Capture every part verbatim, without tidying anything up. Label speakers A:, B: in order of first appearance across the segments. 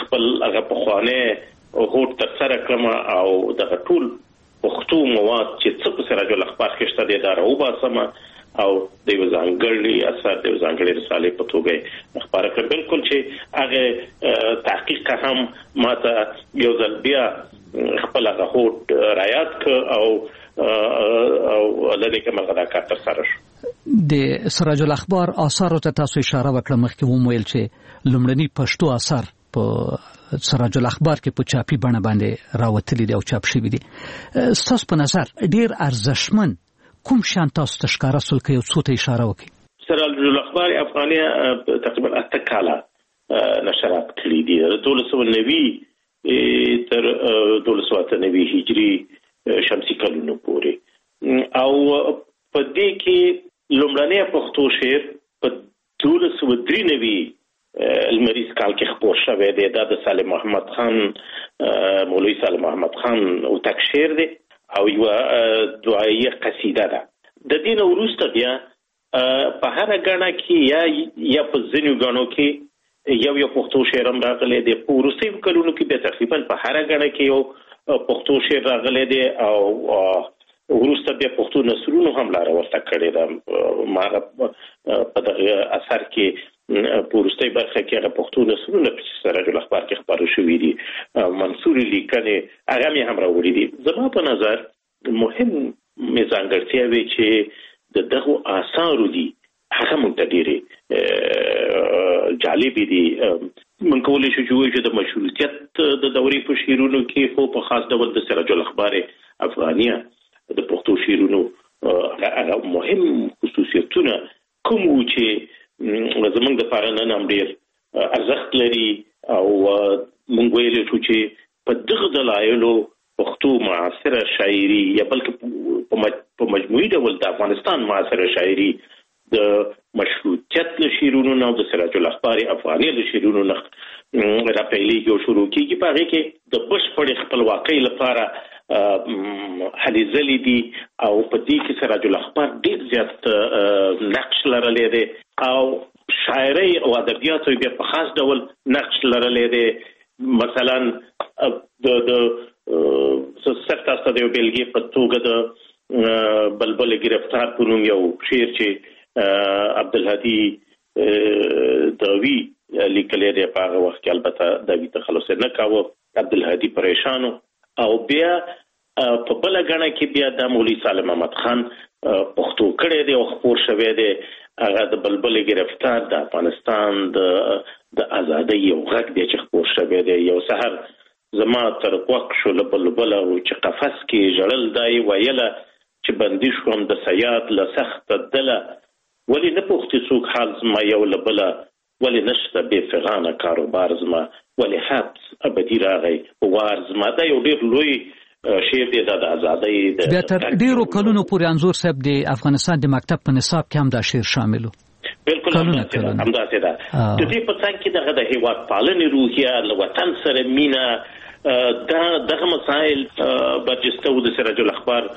A: خپل هغه پخوانه هوټ تر سره کړم او د ټول پښتو مواد چې څه په سراج الاخبار کې شته د اداره او باسم او د یو ځانګړي اثر د ځانګړي رسالې په توګه خبره کړ. بالکل چې هغه تحقیق هم ماته یو ځل بیا خپل هغه هوټ رعایت ک او او لدې کومه غدا کار تر سره شو.
B: د سراج الاخبار آثار ته تاسو اشاره وکړه مخکې ووم ویل چې لومړني پښتو آثار په سراج الاخبار کې په چاپی بڼه باندې راوتلي دي او چاپ شوي دي. ستاسو په نظر ډیر ارزښتمن کوم شان تاسو ته ښکاره سول کې یو څه ته اشاره وکړي؟
A: سراج الاخبار افغانیه تقریبا اته کاله نشرات کړي دي دولس سوه نوي تر دولس سوه اته نوي هجري شمسي کلونو پورې او په دې کې لومړنی پښتو شعر په دولس سوه درې نوي المریض کال کې خپور شوی دی. دا د صالح محمد خان مولوی صالح محمد خان او تک شعر دی او یو دعایه قصیده ده. د دې وروسته بیا په هر غاڼه کې یا یا په ځینو غاڼو کې یو یو پښتو شعر هم راغلی دی. په وروستیو کلونو کې به تقریبا په هر غاڼه کې یو پښتو شعر راغلی دی او وروسته بیا پښتو نثرونو هم لاره ورته کړې ده. ما په دغه اثر کې په وروستۍ برخه کې هغه پښتو نثرونه په سراج الاخبار کې خپاره شوي دي. منصور لیکنې هغه مې هم راوړي دي. زما په نظر مهم مې ځانګړتیاوې چې د دغو آثارو دي هغه موږ ته ډېرې جالبې دي. من کولی شو چې وایو چې د مشروطیت د دورې په شعرونو کې خو په خاص ډول د سراج الاخبار افغانیه د پښتو شعرونو هغه مهم خصوصیتونه کوم وو چې زمونږ د لپاره نن هم ډېر ارزښت لري او موږ ویلی شو چې په دغه دلایلو پښتو معاصره شاعري یا بلکې په مجموعي ډول د افغانستان معاصره شاعري د مشروطیت له شعرونو نه او د سراج الاخبار افغانیه له شعرونو نه راپیلېږي او شروع کېږي. په هغې کې د بشپړې خپلواکۍ لپاره هلې ځلې دي او په دې کې سراج الاخبار ډېر زیات نقش لرلی دی او شاعرۍ او ادبیاتو بیا په خاص ډول نقش لرلی دی. مثلا د د سر تاسو ته د یو بېلګې په توګه د بلبل گرفتار په نوم یو شعر چې عبدالهادي داوی لیکلی دی. په هغه وخت کې البته داوی تخلص نه کاوه، عبدالهادي پریشانو. او بیا په بله غاڼه کې بیا د مولوي صالح محمد خان پښتو کړی دی او خپور شوی دی. هغه د بلبل گرفتار د افغانستان د د ازادۍ یو غږ دی چې خپور شوی دی. یو سحر زما تر کوک شو له بلبله او چې قفس کې ژړل دای ویله چې بندي شوم د سیاد له سخته دله ولې نه پوښتې څوک حال زما یو له بله ولې نشته بې فغانه کاروبار زما ولې حبس ابدي راغی وار زما. دا یو ډېر لوی شعر دی د ازادۍ.
B: بیا تر ډېرو کلونو پورې انځور صاحب د افغانستان د مکتب په نصاب کې هم دا شعر شامل و.
A: بالکل همداسې ده. د دې په څنګ کې دغه د هېواد پالنې روحیه له وطن سره مینه دا دغه مسایل برجسته و د سراج الاخبار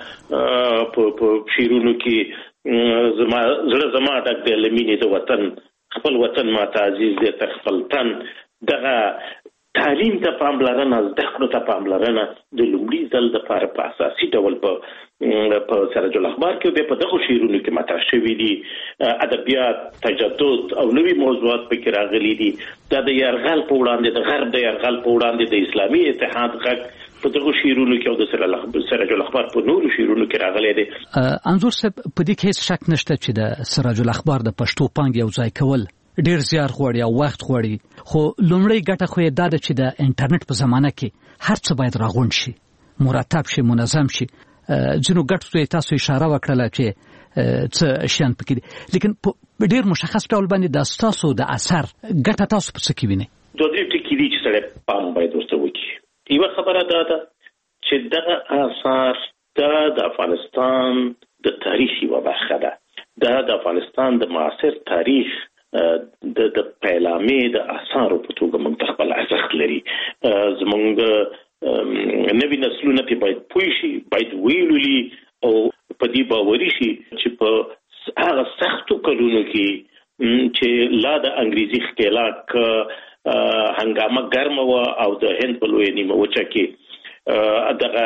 A: په شعرونو کې. زما زړه زما ډک دی له مینې د وطن، خپل وطن ماته عزیز دی تر خپل تن. دغه تعلیم ته پاملرنه، زده کړو ته پاملرنه د لومړي ځل دپاره په اساسي ډول په په سراج الاخبار کې بیا په دغو شعرونو کې مطرح شوي دي. ادبیات، تجدد او نوي موضوعات پکې راغلي دي. دا د یرغل په وړاندې د غرب د یرغل په وړاندې د اسلامي اتحاد غږ په دغو شعرونو کې او د سراج الاخبار په نورو شعرونو کې راغلی دی.
B: انځور صاحب په دې کې هېڅ شک نشته چې د سراج الاخبار د پښتو پانګې یو ځای کول ډیر زیار غواړي او وخت غواړي، خو لومړی ګټه خو یې دا ده چې د انټرنیټ په زمانه کې هر څه باید راغونډ شي، مرتب شي، منظم شي. ځینو ګټو ته تاسو اشاره وکړله چې څه شیان پکې دي، لیکن په ډیر مشخص ډول باندې د ستاسو د اثر ګټه تاسو په څه کې وینئ؟
A: دوه درې ټکي دي چې سړی پام باید ورته وکړي. یوه خبره دا ده چې دغه اثار دا د افغانستان د تاریخ یوه برخه ده. دا د افغانستان د معاصر تاریخ د د پیلامې د اثارو په توګه موږ ته خپل ارزښت لري. زموږ نوي نسلونه پرې باید پوه شي، باید ویلولي او په دې باوري شي چې په هغه سختو کلونو کې چې لا د انګریزي ښکېلاک هنګامه ګرمه و او د هند په لوی نیمه وچه کې دغه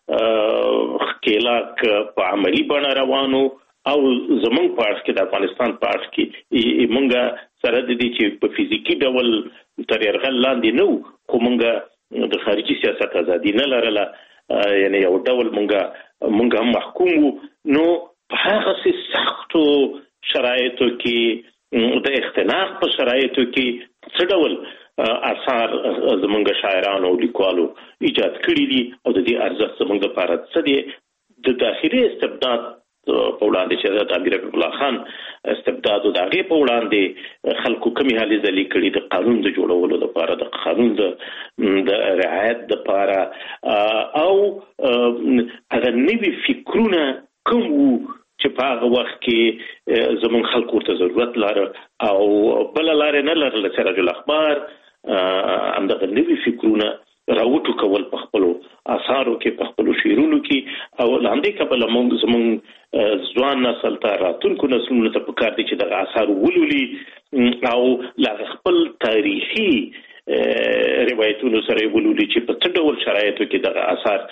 A: خلاق په عملی بڼه روانو او زمونږ په اړه کې د افغانستان په اړه کې مونږه سره د دې چې په فزیکی ډول تر یرغل لاندې نه خو مونږ د خارجي سیاست ازادي نه لرله یعنی یو ډول مونږه مونږه محکوم وو نو په هغه سختو شرایطو کې د اختلاف په شرایطو کې څه ډول اثار زمونږ شاعرانو او لیکوالو ایجاد کړی دي او د دې ارزښت زمونږ لپاره څه دی د داخلي استبداد په وړاندې چې د امیر حبیب الله خان استبداد او د هغې په وړاندې خلکو کمې هلې ځلې کړي د قانون د جوړولو لپاره د قانون د رعایت لپاره او هغه نوي فکرونه کوم وو چې په هغه وخت کې زموږ خلکو ورته ضرورت لاره او بله لارې نه لرله سراج الاخبار همدغه نوي فکرونه راوټو کول په خپلو اثارو کې په خپلو شعرونو کې او لاندې کبله موږ زموږ ځوان نسل ته راتلونکو نسلونو ته پکار دي چې دغه اثار ولولي او لا خپل تاریخي روایتونو سره ولولي چې په څه ډول شرایطو کې دغه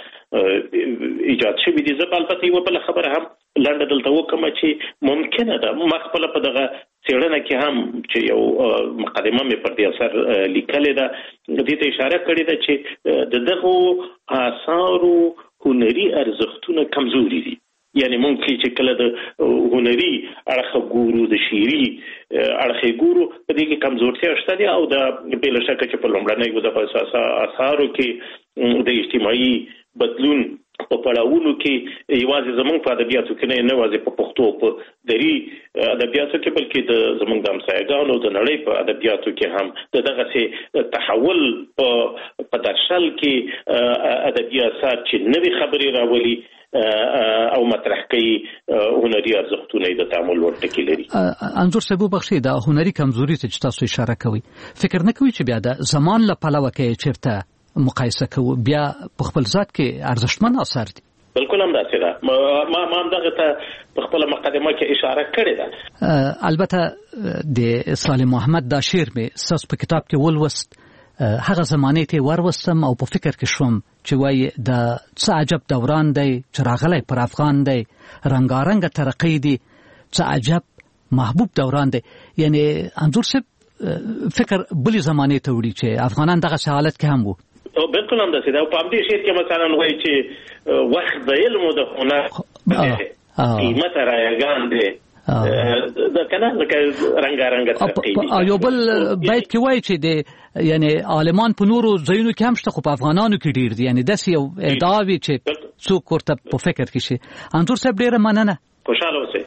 A: اثار ایجاد شوي دي. زه البته یوه بله خبره هم لنډه دلته وکړم چې ممکنه ده ما خپله په دغه څېړنه کې هم چې یو مقدمه مې پر دې اثر لیکلې ده دې ته اشاره کړې ده چې د دغو اثارو هنري ارزښتونه کمزوري دي. یعنی ممکن چې کله د هنري اړخ ګورو د شعري اړخ ګورو په دې کې کمزورتیا شته دي او د بل شک چې په لومړنۍ د اثارو کې د اجتماعي بدلون په پړاوونو کې یوازې زمونږ په ادبیاتو کې نه نه یوازې په پښتو په دري ادبیاتو کې بلکې د زمونږ د همسایګانو د نړۍ په ادبیاتو کې هم د دغسې تحول په درشل کې ادبي اثار چې نوې خبرې راولي او مطرح کوي هنري ارزښتونه د تعامل وړ ټکي لري.
B: انځور صاحب وبخښئ د هنري کمزوري ته چې تاسو اشاره کوئ فکر نه کوئ چې بیا د زمان له پلوه کې چېرته مقایسه کوو بیا په خپل ذات کې ارزښتمن اثر دي؟
A: بالکل هم داسې ده. ما ما هم دغه ته په خپله مقدمه کې اشاره کړې ده.
B: البته د سالم محمد دا شعر مې ستاسو په کتاب کې ولوست هغه زمانې ته وروستم او په فکر کې شوم چې وایي د څه عجب دوران دی چې راغلی پر افغان دی رنګارنګه ترقی دی څه عجب محبوب دوران دی. یعنی انځور صاحب فکر بلې زمانې ته وړي چې افغانان دغه حالت کې هم وو.
A: بالکل هم داسې ده. په همدې شعر کې مثلا وایي چې وخت د علم او د هنر قیمت رایګان دی دا کنه لکه رنګارنګه ترقی دی.
B: یو بل بیت کې وایي چې د یعنی عالمان په نورو ځایونو کې هم شته خو په افغانانو کې ډیر دي. یعنی داسې یو ادعا وي چې څوک ورته په فکر کې شي. انځور صاحب ډیره مننه.
A: خوشاله اوسئ.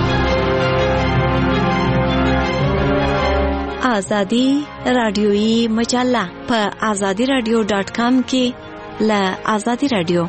C: آزادی رادیویی مجله په آزادی رادیو ډاٹ کام کې له آزادی رادیو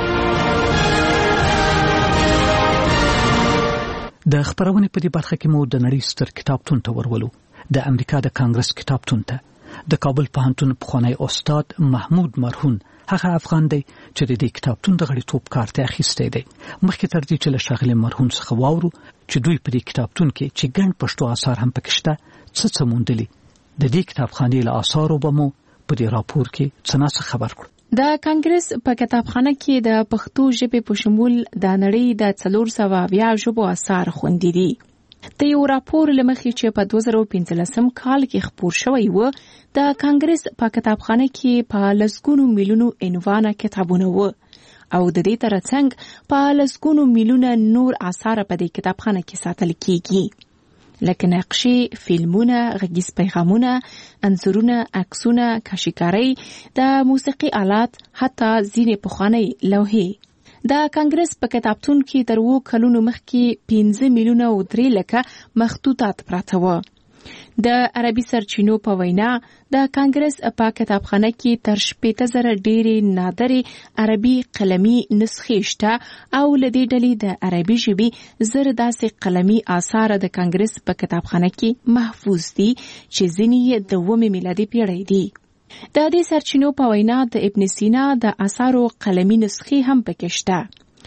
B: د خبرونې په دې برخه کې مو د نړۍ ستر کتابتون ته ورولو. د امریکا د کانګرس کتابتون ته د کابل پوهنتون پخوانی استاد محمود مرهون هغه افغان دی چې د دې کتابتون د غړیتوب کارت اخیستی دی. مخکې تر دې چې له ښاغلي مرهون څخه واورو چې دوی په دې کتابتون کې چې ګڼ پښتو اثار هم پکې شته څه څه موندلي د دې کتابخانې له اثارو به مو په دې راپور کې څه ناڅه خبر کړو.
D: د کانګرس په کتابخانه کې د پښتو ژبې په شمول د نړۍ د څلور سوه اویا ژبو اثار خوندي دي. د یو راپور له مخې چې په دوه زره پنځلسم کال کې خپور شوی و د کانګرس په کتابخانه کې په لسګونو میلیونو عنوانه کتابونه و او د دې ترڅنګ په لسګونو میلیونه نور اثار په دې کتابخانه کې ساتل کیږي لکه نقشې، فلمونه، غږیز پیغامونه، انځورونه، عکسونه، کشیکاری، د موسیقي آلات، حتی ځینې پخوانۍ لوحې. د کانګرس په کتابتون کې تر اوو کلونو مخکې پنځه میلیونه او درې لکه مخطوطات پراته وو. د عربي سرچینو په وینا د کانګرس په کتابخانه کې تر شپېته زره ډېرې نادرې عربي قلمي نسخې شته او له دې ډلې د عربي ژبې زر داسې قلمي آثار د کانګرس په کتابخانه کې محفوظ دي چې ځینې یې د اوومې میلادي پیړۍ دي. د دې سرچینو په وینا د ابن سینا د آثارو قلمي نسخې هم پکې شته.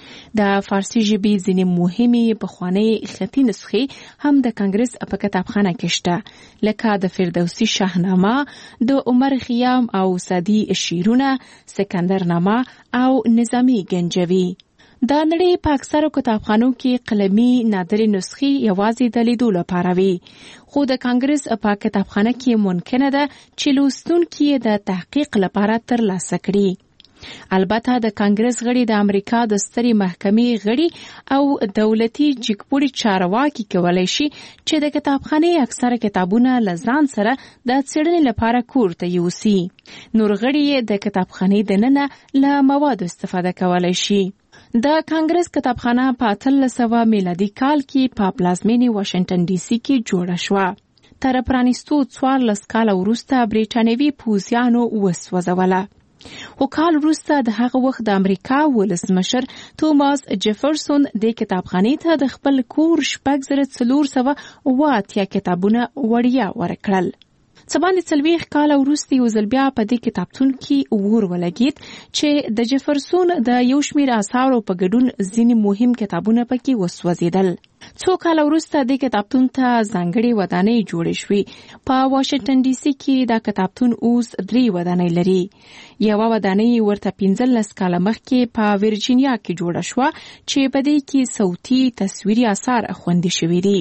D: د فارسي ژبې ځینې مهمې پخوانۍ خطي نسخې هم د کانګرس په کتابخانه کې شته، لکه د فردوسي شاهنامه، د عمر خیام او سعدي شعرونه، سکندرنامه او نظامی گنجوي. د نړۍ په اکثرو کتابخانو کې قلمي نادرې نسخې یوازې د لیدو لپاره وي، خو د کانګرس په کتابخانه کې ممکنه ده چې لوستونکي د تحقیق لپاره ترلاسه کړي. البته د کانګرس غړي د امریکا د سترې محکمې غړي او دولتي جګپوړي چارواکي کولای شي چې د کتابخانې اکثره کتابونه له ځان سره د څېړنې لپاره کور ته یوسي. نور غړي د کتابخانې دننه له موادو استفاده کولای شي. د کانګرس کتابخانه په اتلس سوه میلادي کال کې په پلازمینې واشنگټن ډي سي کې جوړه شوه. تر پرانیستو څوارلس کاله وروسته برېټانوي پوځیانو وسوځوله. خو کال وروسته د هغه وخت د امریکا ولسمشر توماس جیفرسون د کتابخانې ته د خپل کور شپږ زره څلور سوه اوه اتیا کتابونه وړیا ورکړل. څه باندې څلوېښت کاله وروسته یو ځل بیا په دې کتابتون کې اور ولګېد چې د جیفرسون د یو شمېر اثارو په ګډون ځینې مهم کتابونه پکې وسوځېدل. څو کاله وروسته د کتابتون ته ځانګړې ودانۍ جوړې شوې. په واشنګټن ډي سي کې دا کتابتون اوس درې ودانۍ لري. یوه ودانۍ ورته پنځلس کاله مخکې په ورجینیا کې جوړه شوه چې په دې کې صوتي تصویري اثار خوندي شوي دي.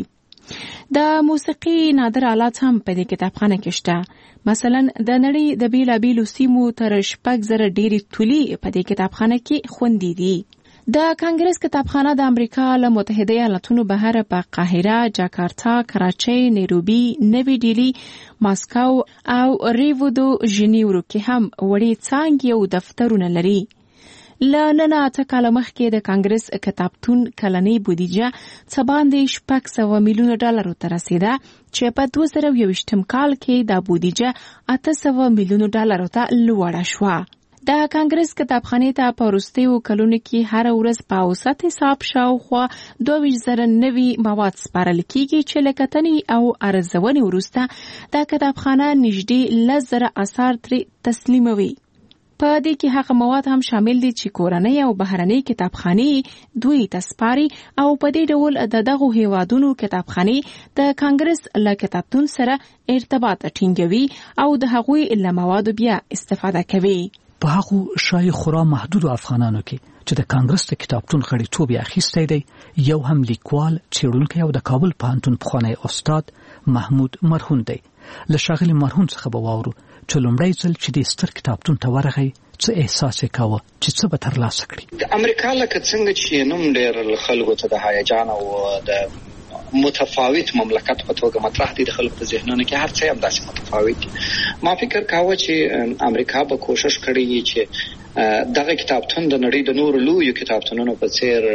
D: د موسیقي نادر آلات هم په دې کتابخانه کې شته. مثلا د نړۍ د بیلابیلو سیمو تر شپږ زره ډېرې تولي په دې کتابخانه کې خوندي دي. د کانګرس کتابخانه د امریکا له متحده ایالاتونو بهر په قاهره، جاکارتا، کراچۍ، نیروبي، نوي ډیلی، ماسکو او ریو دو ژنیورو کې هم وړې څانګې او دفترونه لري. له نن اته کاله مخکې د کانګرس کتابتون کلنۍ بودیجه څه باندې شپږ سوه میلیونه ډالرو ته رسیده چې په دوه زره یوویشتم کال کې دا بودیجه اته سوه میلیونو ډالرو ته لوړه شوه. د کانګرس کتابخانې ته په وروستیو کلونو کې هره ورځ په اوسط حساب شاوخوا دوه ویشت زره نوي مواد سپارل کیږي چې له کتنې او ارزونې وروسته دا کتابخانه نږدې لس زره اثار ترې تسلیموي. په دې کې هغه مواد هم شامل دي چې کورنۍ او بهرنۍ کتابخانې دوی ته سپاري او په دې ډول د دغو هیوادونو کتابخانې د کانګرس له کتابتون سره ارتباط ټینګوي او د هغوی له موادو بیا استفاده کوي.
B: په هغو شای خورا محدودو افغانانو کې چې د کانګرس د کتابتون غړیتوب یې اخیستی دی، یو هم لیکوال، څېړونکی او د کابل پوهنتون پخوانی استاد محمود مرهون دی. له ښاغلي مرهون څخه به واورو چې لومړی ځل چې د ستر کتابتون ته ورغی څه احساس یې کاوه، چې څه به ترلاسه کړي.
E: د امریکا لکه څنګه چې نوم ډېر خلکو ته د هیجان او د متفاوت مملکت په توګه مطرح دي د خلکو په ذهنونو کې، هر څه هم داسې متفاوت دي. ما فکر کاوه چې امریکا به کوشش کړی چې دغه کتابتون د نړۍ د نورو لویو کتابتونونو په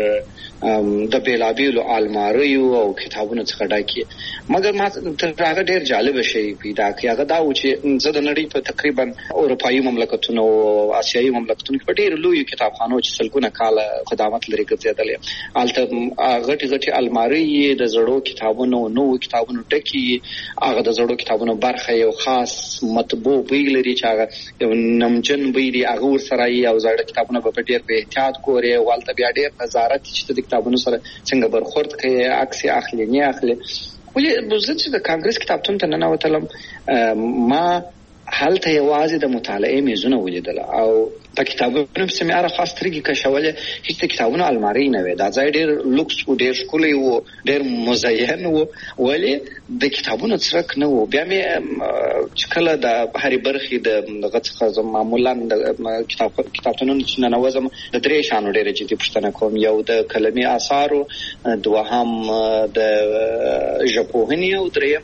E: څیر د بیلابیلو الماریو او کتابونو څخه ډکي، مګر ما تر هغه ډېر جالب شی پیدا کړ. هغه دا و چې زه د نړۍ په تقریبا اروپایي مملکتونو او آسیایي مملکتونو کې په ډېر لویو کتابخانو چې سلګونه کاله خدمات لري ګرځېدلې، هلته غټي غټي الماري د زړو کتابونو نوو کتابونو ډکي، هغه د زړو کتابونو برخه یو خاص مطبوع بوی لري چې هغه یو نمجن بوی دی، هغه ورسره او زړه کتابونه په ډېر په احتیاط ګوري، والته بیا ډېر نظارت چې د کتابونو سره څنګه برخورد کوي، عکس اخلي نه اخلي. ولې زه چې د کانګرس کتابتون ته ننوتلم ما هلته یوازې د مطالعې میزونه ولیدل او په کتابونو پسې مې هره خاص سترګې کشولې، هیڅ د کتابونو المارۍ نه وې. دا ځای ډېر لوکس و، ډېر ښکلی و، ډېر مزین و، ولې د کتابونو څرک نه و. بیا مې چې کله د هرې برخې د دغه څخه زه معمولا د کتابتونونو چې ننوځم د درې شیانو ډېره جدي پوښتنه کوم. یو د کلمي اثارو، دوهم د ژبپوهنې او دریم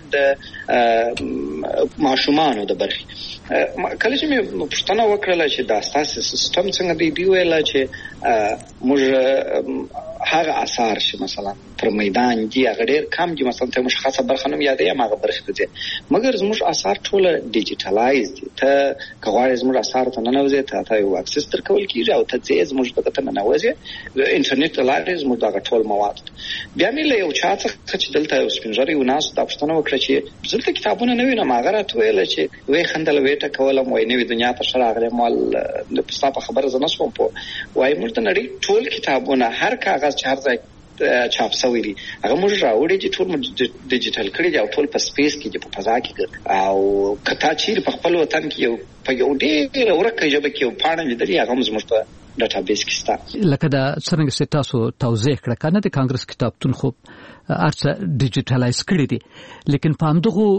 E: د ماشومانو د برخې. کله چې مې پوښتنه وکړله چې دا ستاسو سیستم څنګه دی، دی ویله چې موږ هغه اثار چې مثلا پر میدان دي هغه ډېر کم دي، مثلا ته مشخصه برخه نوم یادې هغه برخه ته ځي، مګر زموږ اثار ټول ډیجیټلایز دي. ته که غواړې زموږ اثار ته ننوځې ته ته یو اکسس درکول کېږي او ته ځې زموږ دغه ته ننوځې، د انټرنیټ له لارې زموږ دغه ټول مواد. بیا مې له یو چا څخه چې دلته یو سپین ږیری و ناست دا پوښتنه وکړه چې دلته کتابونه نه وینم، هغه راته ویله چې وې خندل وې ټه کولم وای نوې دنیا ته شراغله مال د پستا په خبره زنه شوم په وای موږ د نړۍ ټول کتابونه هر کاغذ چې هر ځای چاپ شوی دي هغه موږ راوړي چې ټول ډیجیټل کړی دی او ټول په سپیس کې په فضا کې او کته چې په خپل وطن کې یو په یو ډېر ورکه ژبه کې یو پاڼه لیدلې هغه موږ په ډاټابیس کې ستا
B: لکه دا څنګه چې تاسو توضیح کړه کنه د کانګرس کتابتون خو ارڅ ډیجیټلایز کړی دي لیکن په همدغه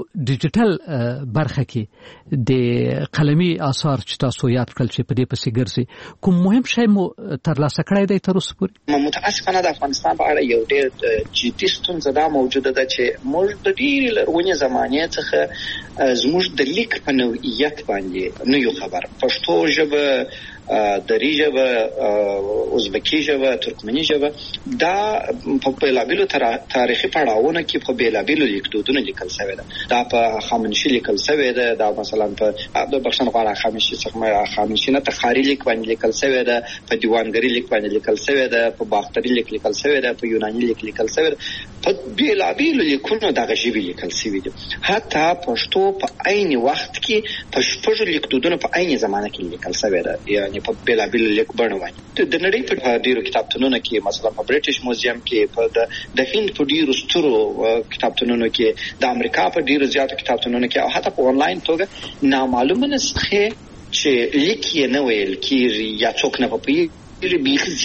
B: ډیجیټل برخه کې د قلمي آثار چې تاسو یاد کړل چې په دې پسې ګرځي کوم مهم شی مو ترلاسه کړی دی تر اوسه پورې
E: متاسفانه د افغانستان په اړه یو ډېر جدي ستونزه دا موجوده ده چې موږ د ډېرې لرغونې زمانې څخه زموږ د لیک په نوعیت باندې نه یو خبر پښتو ژبه دری ژبه ازبکی ژبه ترکمنی ژبه دا په بېلابېلو تاریخي پړاوونو کې په بېلابېلو لیکدودونو لیکل شوی ده دا په خامنشي لیکل شوی ده دا مثلا په د بخښنه غواړم خامنشي څخه خامنشي نه تخاری لیک باندې لیکل شوی ده په دیوانګری لیک باندې لیکل شوی ده په باختری لیک لیکل شوی ده په یوناني لیک لیکل شوی ده په بېلابېلو لیکونو دغه ژبې لیکل شوی دي حتی پښتو په عین وخت کې په شپږ لیکدودونو په عین زمانه کې لیکل شوی ده یعنی په بېلابېلو لیک بڼه باندې د نړۍ په ډیرو کتابتونونو کې مثلا په برټش موزیم کې په د هند په ډیرو سترو کتابتونونو کې د امریکا په ډیرو زیاتو کتابتونونو کې او حتی په آنلاین توګه نامعلومه نسخه چې لیک یې نه ویل کېږي یا څوک نه پوهېږي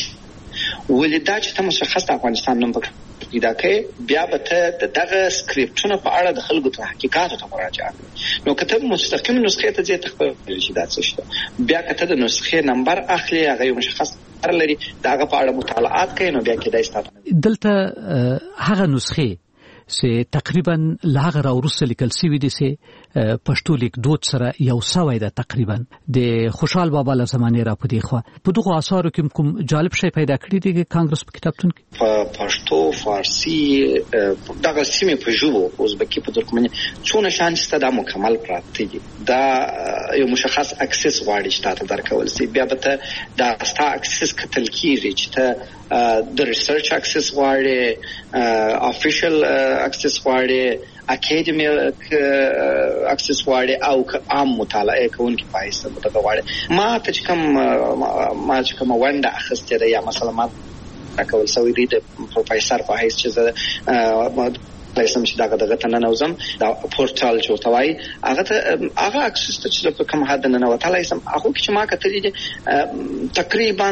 E: بیخي ولدا چې ته مشخص د افغانستان نوم پکې پیدا کړې بیا به ته د دغه سکرپټونو په اړه د خلکو ته حقیقاتو ته مراجعه کوې نو که ته مستقیم نسخې ته ځې ته خپل چې دا څه شته بیا که ته د نسخې نمبر اخلي هغه یو مشخص لري د هغه په اړه مطالعات کوي نو بیا کېدای شي
B: دلته هغه نسخې چې تقریبا لاغه راورسته لیکل شوی دي چې پښتو لیک دود سره یو سوی ده تقریبا د خوشحال بابا له زمانه را پدې خو په دغه آثارو کې کوم جالب شی پیدا کړی دی کانګرس په کتابتون کې
E: په پښتو فارسی دغه سیمه په ژبو ازبکی په ترکمني څونه شان چې دا مکمل پراته دي دا یو مشخص اکسس غواړي چې تاسو درکول سي بیا به ته دا ستا اکسس کتل کیږي چې ته د ریسرچ اکسس غواړي افیشل اکسس غواړي اکیډمیک اکسس غواړي او عام مطالعه کوونکي پایسته متغواړي ما ته چې کوم ما چې کوم ونده اخستې ده یا مثلا ما راکول سوی دی د پروفیسور په حیث چې لایسم چې داګه دغه تنه نوزم دا پورتال جوړوي هغه ته هغه اکسس ته چې په کوم حد نه وته لایسم هغه چې ما کتلی دي تقریبا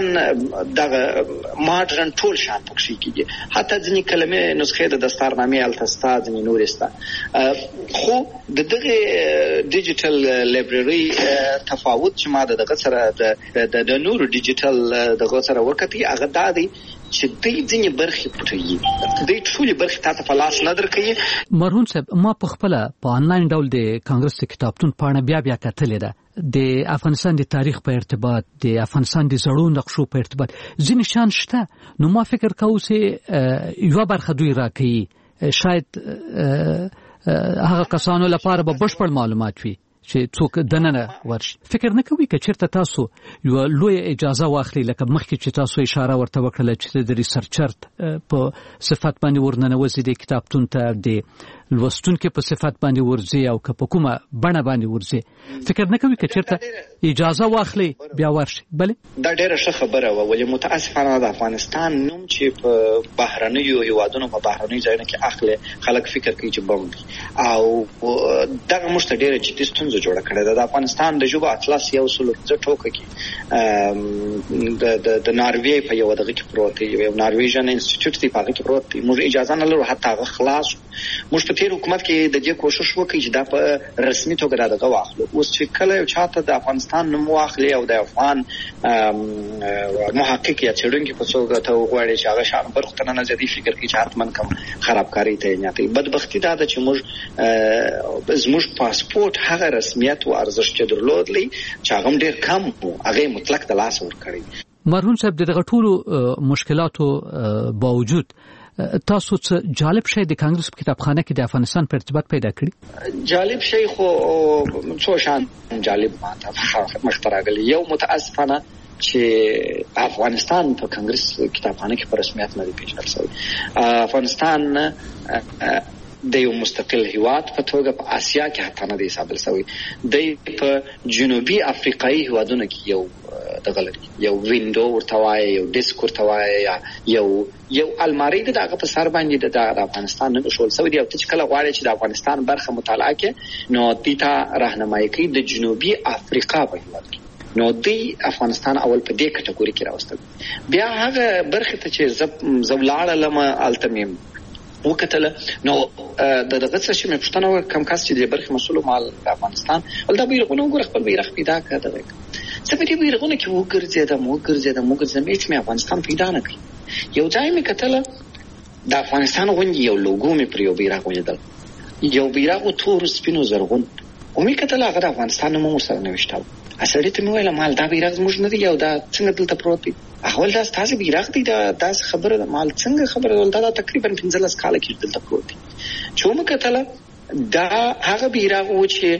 E: دغه ماډرن ټول شان پکې کیږي حتی ځینې کلمې نسخې د دستارنامې التستا ځینې نور است خو د دغه ډیجیټل لایبرری تفاوت چې ما دغه سره د نور ډیجیټل دغه سره وکړي هغه دا دی چې دې ځینې برخې پټوي دې ټول برخې تاسو په لاس نه درکې
B: مرهون صاحب ما په خپل په انلاین ډول د کانګرس کتابتون پاڼه بیا بیا کتلې ده د افغانستان د تاریخ په ارتباط د افغانستان د زړو نقشو په ارتباط ځینې شان شته نو ما فکر کوم چې یو برخه دوی راکې شاید هغه کسانو لپاره به بشپړ معلومات وي چې څوک دننه ورشي فکر نه کوي چې چیرته تاسو یو لوی اجازه واخلي لکه مخکې چې تاسو اشاره ورته وکړه چې د ریسرچر په صفات باندې ورننوځي د کتابتون ته د لوستونکو په صفات باندې ورځي او که په کومه بڼه باندې ورځي فکر نه کوي چې چیرته اجازه واخلي بیا ورشي بلې
E: دا ډېره ښه خبره و ولې متاسفانه د افغانستان نوم چې په بهرنیو هیوادونو په بهرنیو ځایونو کې اخلي خلک فکر کوي چې بم دي او دغه مشته ډېره جدي ستونزه جوړه کړې ده د افغانستان د ژبو اطلس یو سل زه ټوکه کې د د ناروی په یو دغه کې پروت دی یو نارویژن انسټیټیوټ دی په هغه کې پروت دی موږ اجازه نه لرو حتی هغه خلاص موږ په تیر حکومت کې د دې کوشش وکړي چې دا په رسمي توګه راغله واخلو اوس چې کله یو چاته د افغانستان نوم واخلي او د افغان محقق یا څېړونکي په څوګه ته وغواړي چې هغه شان برخته نه نظری فکر کوي چې حتمن کوم خرابکاری ته نه کوي بدبختی دا ده چې موږ زموږ پاسپورت هغه رسمیت او ارزښت درلودلی چې هغه ډېر کم وو هغه مطلق د لاس ور کړی
B: مرهون صاحب دغه ټول مشکلاتو باوجود تاسو څه جالب شی د کانګرس په کتابخانه کې د افغانستان په ارتباط پیدا کړی
E: جالب شی خو څو شان جالب ماته مختراغلی یو متاسفانه چې افغانستان په کانګرس کتابخانه کې په رسمیت نه دی پیژندل شوی افغانستان د یو مستقل هیواد په توګه په آسیا کې حتی نه دی حساب شوی. د په جنوبي افریقایي هیوادونو کې یو دغه لري، یو وینډو ورته وایي، یو ډیسک ورته وایي، یا یو یو الماری د هغه په سر باندې د افغانستان نه شول سوی دی. او ته چې کله غواړې چې د افغانستان برخه مطالعه کې نو دیتا راهنمایي کوي د جنوبي افریقا په هیواد کې، نو دی افغانستان اول په دې کټګوري کې راوستل. بیا هغه برخه ته چې زولاړه لمه التمیم وکتل نو د دغه څه چې مې پښتنه کم کس چې د برخه مسولو مال افغانستان ول دا بیرغونه وګور خپل بیرغ پیدا کړ دغه څه په دې بیرغونه کې وګرځیدم وګرځیدم وګرځیدم هیڅ مې افغانستان پیدا نه کړ. یو ځای مې کتل د افغانستان غونډې یو لوګو مې پر یو بیرغ ولیدل، یو بیرغ تور سپینو زرغون، او مې کتل هغه د افغانستان نوم سره نوشته. اصلي ته مې ویل مال دا بیرغ زموږ نه دی او دا څنګه دلته پروت دی؟ اول دا ستاسو بیرغ دی، دا داس خبره ده. مال څنګه خبره ول دا تقریبا پنځلس کال کې دلته پروت دی. چې موږ کتل دا هغه بیرغ و چې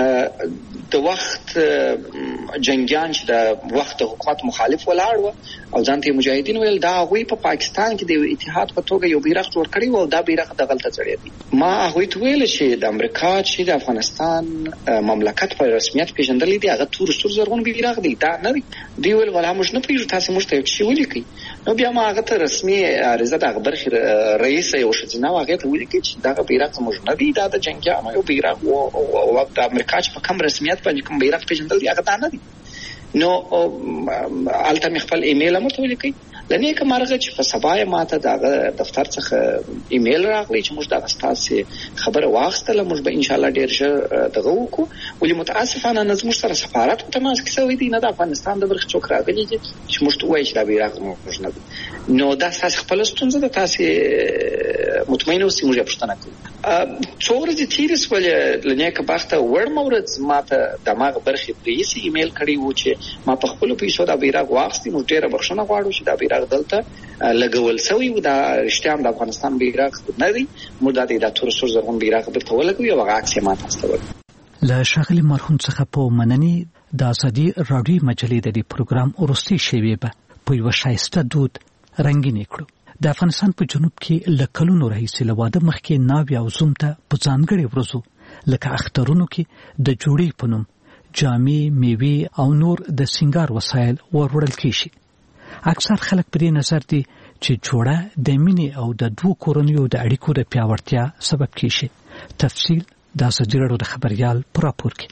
E: د وخت جنگیان چې د وخت حکومت مخالف ولاړ و او ځانته مجاهدین ویل دا غوي په پا پاکستان کې د اتحاد په توګه یو بیرغ جوړ کړی و او دا بیرغ د غلطه چړې دی. ما هغه ته ویل چې د امریکا چې د افغانستان مملکت په رسمیت پیژندل دي هغه تور سور زرغون بیرغ دی، دا نه دی. دی ویل ولا موږ نه پیژنو، تاسو موږ ته شی ولیکئ. نو بیا ما هغه ته رسمي عریضه د برخه رئیس یو شتنه هغه ته ولیکئ چې دا بیرغ موږ نه دی، دا د جنگیانو یو بیرغ او د امریکا چې په کوم رسمیت باندې کوم بیرغ پیژندل دی هغه دا نه دی. نو الته مې خپل ایمیل هم ورته ولیکئ. لنی که مرغه چې په سبا ماته د دفتر څخه ایمیل راغلی چې موږ د تاسو خبره واخستله، موږ به ان شاء الله ډیر ژر دغه وکړو. ولې متاسفانه نه زموږ سره سفارت په تماس کې شوی دی، نه د افغانستان د برخې څوک راغلی دي چې موږ ته وایي چې دا بیرغ موږ نه دی. نو دا تاسو خپل ستونزه ده، تاسو مطمئن اوسئ موږ یې پوښتنه کوو. څو ورځې تېرې شولې لنی که بخته وړمه ورځ ماته د هماغه برخې رئیس ایمیل کړی و چې ما په خپلو پیسو دا بیرغ واخیستی، موږ ډېره بخښنه غواړو چې دا بیرغ دلته لګول شوی و، دا رښتیا هم د افغانستان بیرغ نه دی، موږ دا د تور سور زرغون بیرغ درته ولګوو او هغه عکس یې ما تاسو ته ورکړو.
B: له ښاغلي مرحوم څخه په مننې د ازادي راډیو مجلې د دې پروګرام وروستۍ شېبې به په یوه ښایسته دود رنګینې کړو. د افغانستان په جنوب کې له کلونو راهیسې له واده مخکې ناوې او زوم ته په ځانګړې ورځو لکه اخترونو کې د جوړې په نوم جامې، میوې او نور د سینګار وسایل وروړل کېږي. اکثر خلک په دې نظر دي چې جوړه د مینې او د دوو کورنیو د اړیکو د پیاوړتیا سبب کېږي. تفصیل د ازادي راډیو د خبریال په راپور کې.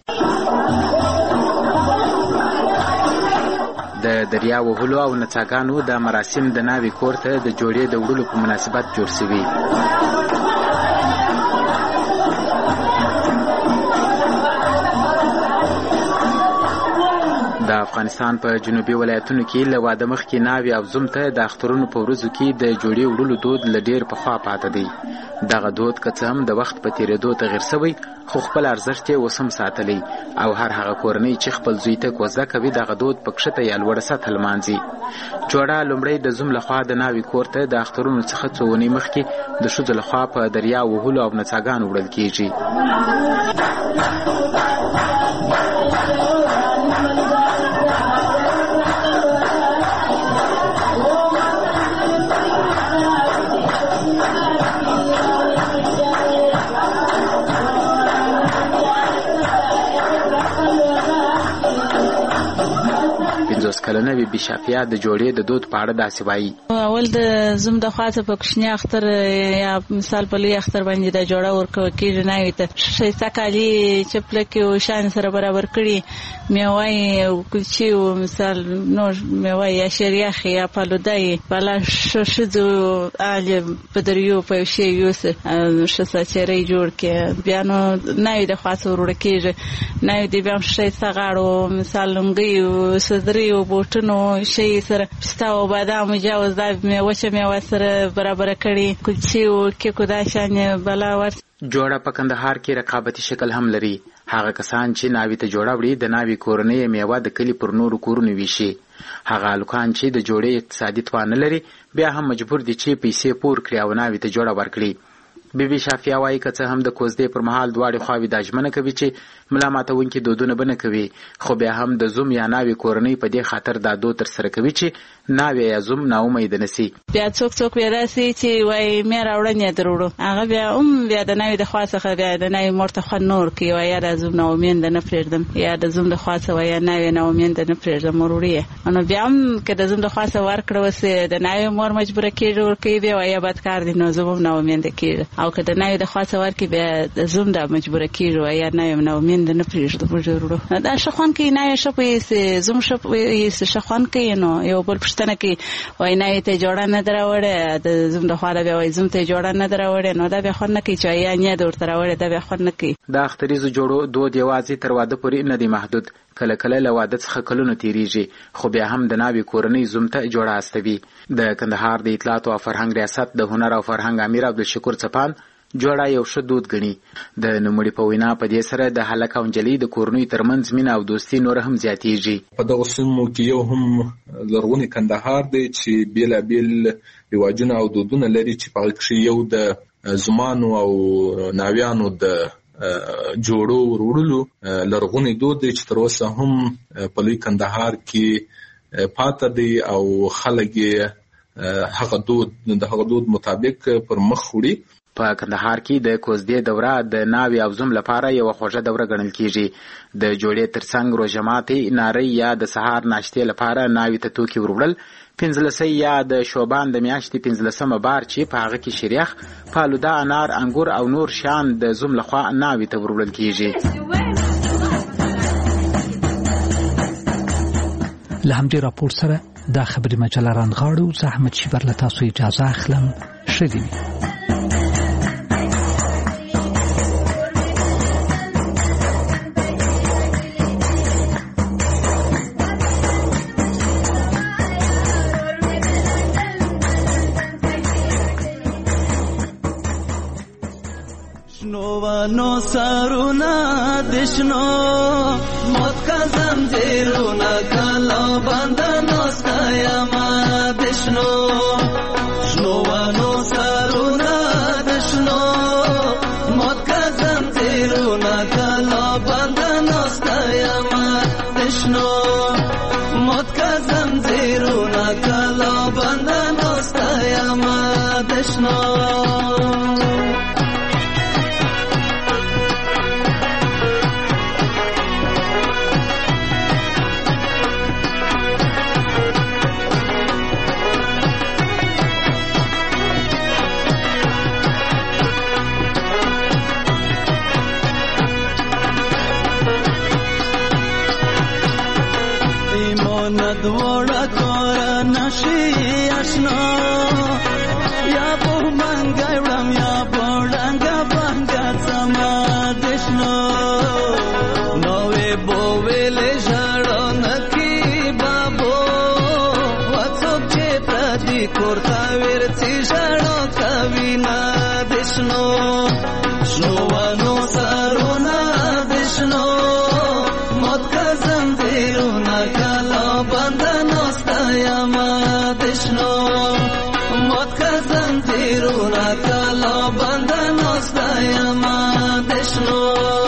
F: د دریا وهلو او نڅاګانو د مراسم د ناوې کور ته د جوړې د وړلو په مناسبت جوړ شوي. د افغانستان په جنوبي ولایتونو کې له واده مخکې ناوې او زوم ته د اخترونو په ورځو کې د جوړې وړلو دود له ډېر پخوا پاته دی. دغه دود که څه هم د وخت په تېرېدو تغیر شوی، خو خپل ارزښت یې اوس هم ساتلی او هر هغه کورنۍ چې خپل زوی ته کوزده کوي دغه دود په کښته یا لوړه سطحه لمانځي. جوړه لومړی د زوم لخوا د ناوې کور ته د اخترونو څخه څو اونۍ مخکې د ښځو لخوا په دریا وهلو او نڅاګانو وړل کېږي. پنځوس کلنه بي بي شافیه د جوړې د دود په اړه داسې وایي.
G: اول د زوم د خواته په کوچني اختر یا مثال په لوی اختر باندې د جوړه ورکول کېږي، ناوې ته ښایسته کالي چپلکې او شان سره برابر کړي، میوې او کلچې او مثال نور میوې یا شریخ یا فالوده بلا ښځو اهل په دریو په یو شی یوسه ښه ساچرۍ جوړ کړي. بیا نو ناوې د خواته وروړه کېږي، ناوې دې بیا ښایسته غاړو مثال لونګۍ او صدرۍ او بوټونو شی سره پسته او بادام جوز دا وچه میوه سره برابر کړي، کلچې او کیکو دا شان بلا ور.
F: جوړه په کندهار کې رقابتي شکل هم لري. هغه کسان چې ناوې ته جوړه وړي د ناوې کورنۍ میوه د کلي پر نورو کورونو ویشي. هغه هلکان چې د جوړې اقتصادي توان نه لري بیا هم مجبور دي چې پیسې پور کړي او ناوې ته جوړه ورکړي. بي بي شافیه وایي که څه هم د کوزدې پر مهال دواړې خواوې دا ژمنه کوي چې ملا ماتونکي دودونه به نه کوي، خو بیا هم د زوم یا ناوې کورنۍ په دې خاطر دا دود ترسره کوي چې ناوې یا زوم ناامیده نه سي.
G: بیا څوک څوک بیا داسې چې وایي مې راوړنې دروړو، هغه بیا هم بیا د ناوې د خوا څخه بیا د ناوې مور ته خوند نه ورکوي، وایي یا د زوم ناامیده نه پرېږدم، یا د زوم د خوا څخه وایي ناوې ناامیده نه پرېږدم وروړي. نو بیا هم که د زوم د خوا څخه ورکړه وسې د ناوې مور مجبوره کېږي ورکوي، بیا وایي بد کار دی نو زوم هم ناامیده کېږي. او که د ناوې د خوا څخه ورکړي بیا د زوم دا مجبوره کېږي وایي یا ناوې ناامیده نه پرېږدم وروړو. دا ښه خوند کوي، ناوې ښه پوهېږي، زوم ښه پوهېږي، ښه خوند کوي. نو یو بل پوښتنه کوي وایي ناوې ته یې جوړه نه ده راوړې، د زوم د خوا ده بیا وایي زوم ته یې جوړه نه ده راوړې، نو دا بیا خوند نه کوي چې وایي یا نیه ده ورته راوړې، دا بیا خوند نه کوي.
F: د اختریزو جوړو دود یوازې تر واده پورې نه دی محدود، کله کله له واده څخه کلونه تیریږي، خو بیا هم د ناوې کورنۍ زوم ته جوړه استوي. د کندهار د اطلاعات او فرهنګ ریاست د هنر او فرهنګ امیر عبدالشکور څپان جوړه یو ښه دود ګڼي. د نوموړي په وینا په دې سره د هلک او نجلۍ د کورنیو ترمنځ مینه او دوستي نور هم زیاتیږي.
H: په دغه سیمو کې یو هم لرغونی کندهار دی چې بېلابېل رواجونه او دودونه لري چې په هغه کښې یو د زمانو او ناویانو د جوړو وروړلو لرغونی دود دی چې تر اوسه هم په لوی کندهار کې پاته دی او خلک یې هغه دود د هغه دود مطابق پر مخ وړي.
F: په کندهار کې د کوزدې دوره د ناوې او زوم لپاره یوه خوږه دوره ګڼل کیږي. د جوړې ترڅنګ روژه ماتې، نارۍ یا د سهار ناشتې لپاره ناوې ته توکي وروړل، پنځلسۍ یا د شوبان د میاشتې پنځلسمه بار چې په هغه کې شریخ، فالوده، انار، انګور او نور شیان د زوم لخوا ناوې ته وروړل کیږي.
B: له همدې راپور سره دا خبري مجله رانغاړو. زه احمد شیبر له تاسو اجازه اخلم. ښه دې وي.
I: نو سرونا دشنو موت کا زنجیرونا کلا بندنو ستایما دشنو شنو سرونا دشنو موت کا زنجیرونا کلا بندنو ستایما دشنو موت کا زنجیرونا کلا بندنو ستایما دشنو. دوڑا کورا نشی اشنا یا بو منگایوڑم یا بوڑنگا بانگا سما دشنو نوے بوویلے جڑو نکی بابو وڅوک چې پردي کورتا ورڅي جړو کوي نا دشنو شنو سرونا دشنو موت کا زنجیرونا کلا بندنو ستایما دشنو موت کا زنجیرونا کلا بندنو ستایما دشنو.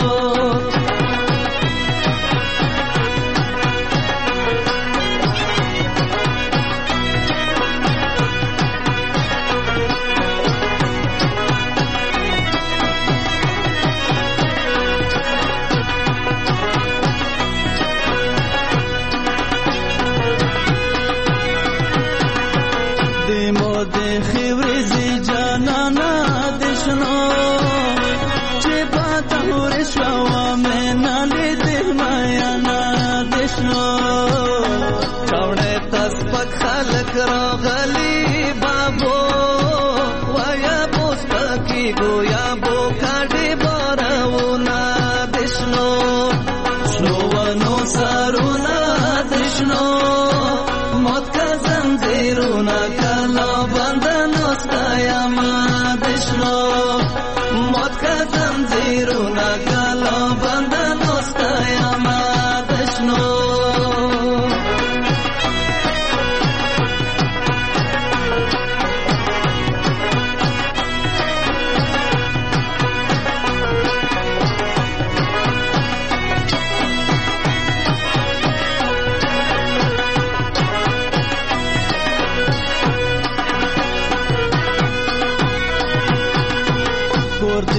I: راغلی بابو ویا پوسپکی گویا بو کاٹی بارونا دشنو شنو سرونا دشنو موت کا زنجیرونا کلا بندنو ستایما دشنو موت کا زنجیرونا کلا بندنو ستایما دشنو.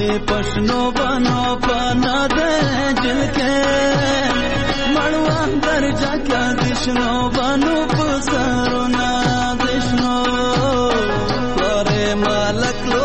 I: پښنو بنو پنا دے جل کے مړوان درجا کا دشنو بنو پسرنا دشنو کرے مالک